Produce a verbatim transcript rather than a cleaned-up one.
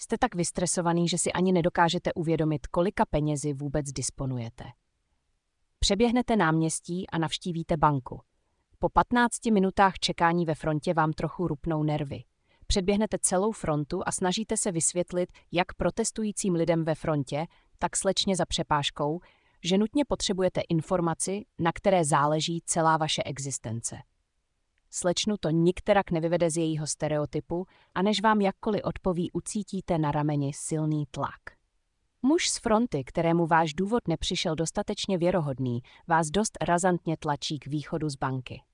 Jste tak vystresovaný, že si ani nedokážete uvědomit, kolika penězi vůbec disponujete. Přeběhnete náměstí a navštívíte banku. Po patnácti minutách čekání ve frontě vám trochu rupnou nervy. Předběhnete celou frontu a snažíte se vysvětlit jak protestujícím lidem ve frontě, tak slečně za přepážkou, že nutně potřebujete informaci, na které záleží celá vaše existence. Slečnu to nikterak nevyvede z jejího stereotypu a než vám jakkoliv odpoví, ucítíte na rameni silný tlak. Muž z fronty, kterému váš důvod nepřišel dostatečně věrohodný, vás dost razantně tlačí k východu z banky.